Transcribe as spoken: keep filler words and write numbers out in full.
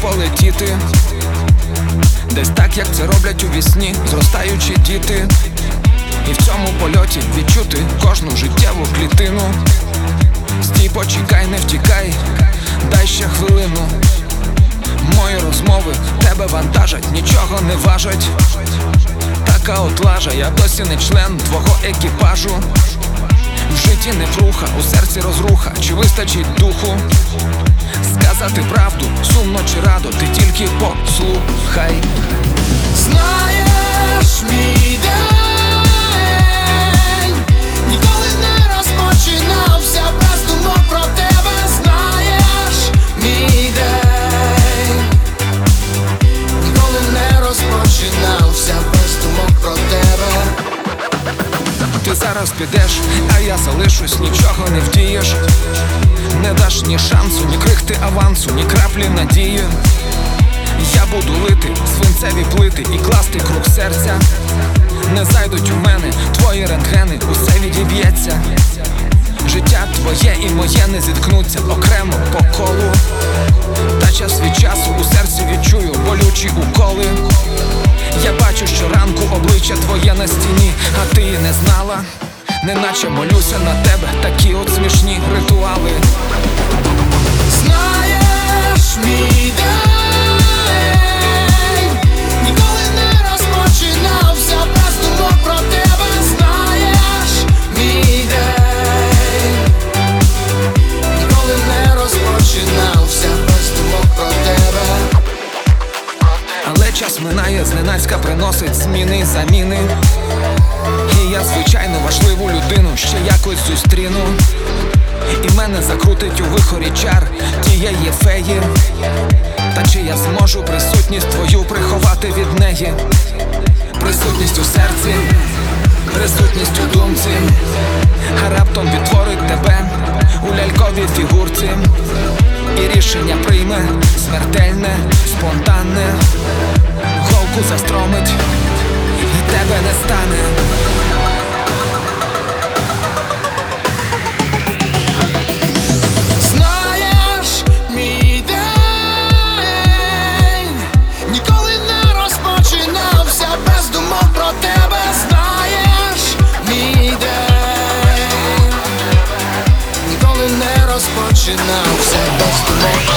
полетіти десь так, як це роблять у вісні зростаючі діти. І в цьому польоті відчути кожну життєву клітину. Стій, почекай, не втікай, дай ще хвилину. Мої розмови тебе вантажать, нічого не важать. Така от лажа, я досі не член твого екіпажу. В житті непруха, у серці розруха, чи вистачить духу сказати правду, сумно чи радо, ти тільки послухай. Знаєш, мій день ніколи не розпочинався без думок про тебе. Знаєш, мій день ніколи не розпочинався без думок про тебе. Ти зараз підеш, а я залишусь, нічого не вдієш. Не даш ні шансу, ні крихти авансу, ні краплі надії. Я буду лити свинцеві плити і класти круг серця. Не зайдуть у мене твої рентгени, усе відіб'ється. Життя твоє і моє не зіткнуться окремо по колу. Та час від часу у серці відчую болючі уколи. Я бачу щоранку обличчя твоє на стіні, а ти і не знала. Неначе молюся на тебе, такі от смішні ритуали. Знаєш, мій день ніколи не розпочинався без думок про тебе. Знаєш, мій день ніколи не розпочинався без думок про тебе. Але час минає, зненацька приносить зміни й заміни. І я звичайно важливу людину ще якось зустріну. І мене закрутить у вихорі чар тієї феї. Та чи я зможу присутність твою приховати від неї? Присутність у серці, присутність у думці, а раптом відтворить тебе у ляльковій фігурці. І рішення прийме смертельне, спонтанне. Голку застромить, і тебе не стане. Знаєш, мій день ніколи не розпочинався без думок про тебе. Знаєш, мій день ніколи не розпочинався без думок.